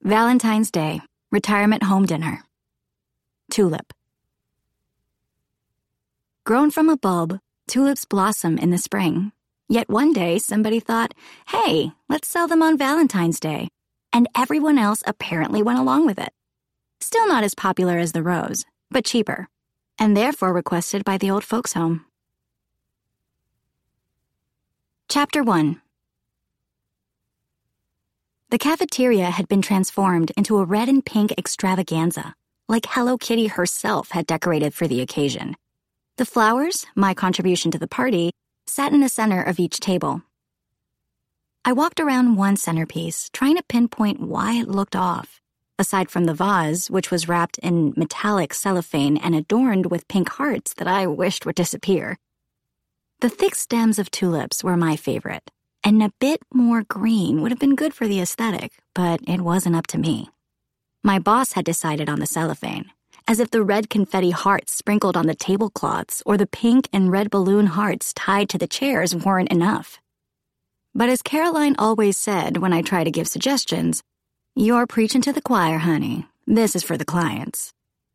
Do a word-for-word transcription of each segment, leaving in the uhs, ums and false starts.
Valentine's Day, retirement home dinner. Tulip. Grown from a bulb, tulips blossom in the spring. Yet one day somebody thought, hey, let's sell them on Valentine's Day. And everyone else apparently went along with it. Still not as popular as the rose, but cheaper, and therefore requested by the old folks' home. Chapter one. The cafeteria had been transformed into a red and pink extravaganza, like Hello Kitty herself had decorated for the occasion. The flowers, my contribution to the party, sat in the center of each table. I walked around one centerpiece, trying to pinpoint why it looked off, aside from the vase, which was wrapped in metallic cellophane and adorned with pink hearts that I wished would disappear. The thick stems of tulips were my favorite, and a bit more green would have been good for the aesthetic, but it wasn't up to me. My boss had decided on the cellophane, as if the red confetti hearts sprinkled on the tablecloths or the pink and red balloon hearts tied to the chairs weren't enough. But as Caroline always said when I tried to give suggestions, "You're preaching to the choir, honey. This is for the clients."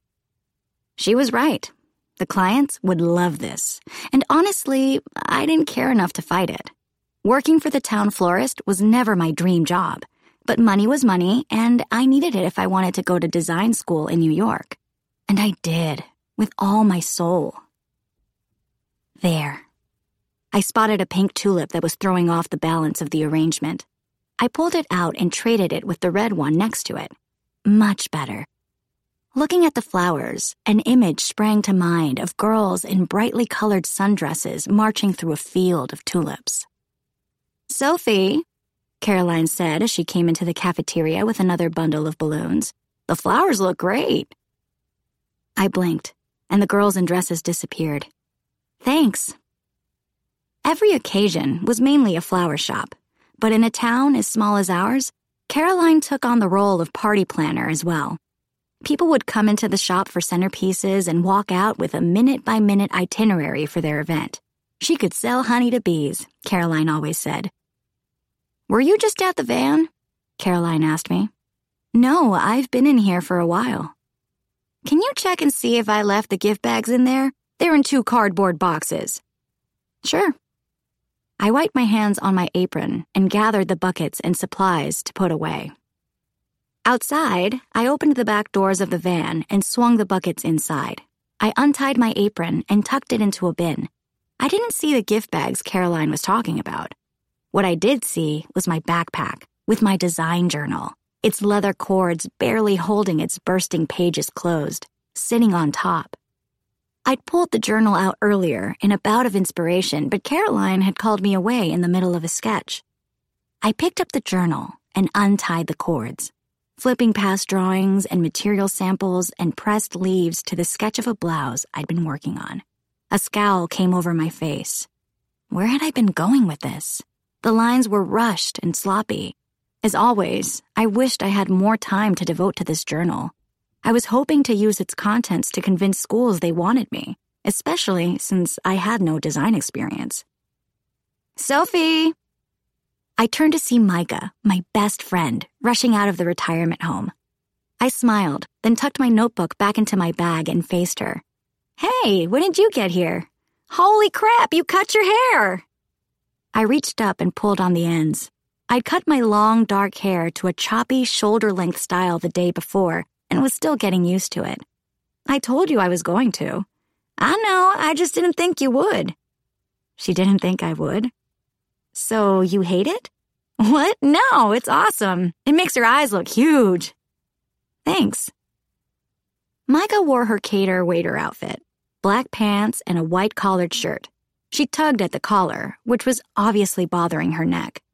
She was right. The clients would love this, and honestly, I didn't care enough to fight it. Working for the town florist was never my dream job, but money was money, and I needed it if I wanted to go to design school in New York. And I did, with all my soul. There. I spotted a pink tulip that was throwing off the balance of the arrangement. I pulled it out and traded it with the red one next to it. Much better. Looking at the flowers, an image sprang to mind of girls in brightly colored sundresses marching through a field of tulips. "Sophie," Caroline said as she came into the cafeteria with another bundle of balloons, "the flowers look great." I blinked, and the girls in dresses disappeared. Thanks. Every occasion was mainly a flower shop, but in a town as small as ours, Caroline took on the role of party planner as well. People would come into the shop for centerpieces and walk out with a minute-by-minute itinerary for their event. She could sell honey to bees, Caroline always said. "Were you just at the van?" Caroline asked me. "No, I've been in here for a while." "Can you check and see if I left the gift bags in there? They're in two cardboard boxes." "Sure." I wiped my hands on my apron and gathered the buckets and supplies to put away. Outside, I opened the back doors of the van and swung the buckets inside. I untied my apron and tucked it into a bin. I didn't see the gift bags Caroline was talking about. What I did see was my backpack with my design journal, its leather cords barely holding its bursting pages closed, sitting on top. I'd pulled the journal out earlier in a bout of inspiration, but Caroline had called me away in the middle of a sketch. I picked up the journal and untied the cords, flipping past drawings and material samples and pressed leaves to the sketch of a blouse I'd been working on. A scowl came over my face. Where had I been going with this? The lines were rushed and sloppy. As always, I wished I had more time to devote to this journal. I was hoping to use its contents to convince schools they wanted me, especially since I had no design experience. "Sophie!" I turned to see Micah, my best friend, rushing out of the retirement home. I smiled, then tucked my notebook back into my bag and faced her. "Hey, when did you get here? Holy crap, you cut your hair!" I reached up and pulled on the ends. I'd cut my long, dark hair to a choppy, shoulder-length style the day before and was still getting used to it. "I told you I was going to." "I know, I just didn't think you would." She didn't think I would? "So you hate it?" "What? No, it's awesome. It makes your eyes look huge." "Thanks." Micah wore her cater waiter outfit, black pants and a white collared shirt. She tugged at the collar, which was obviously bothering her neck.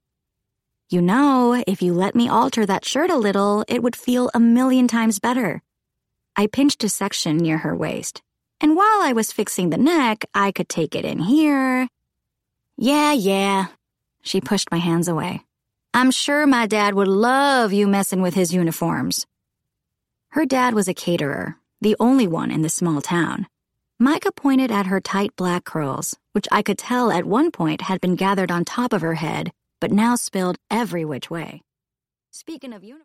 "You know, if you let me alter that shirt a little, it would feel a million times better." I pinched a section near her waist, and while I was fixing the neck, I could take it in here. "Yeah, yeah." She pushed my hands away. "I'm sure my dad would love you messing with his uniforms." Her dad was a caterer, the only one in the small town. Micah pointed at her tight black curls, which I could tell at one point had been gathered on top of her head, but now spilled every which way. Speaking of uniforms,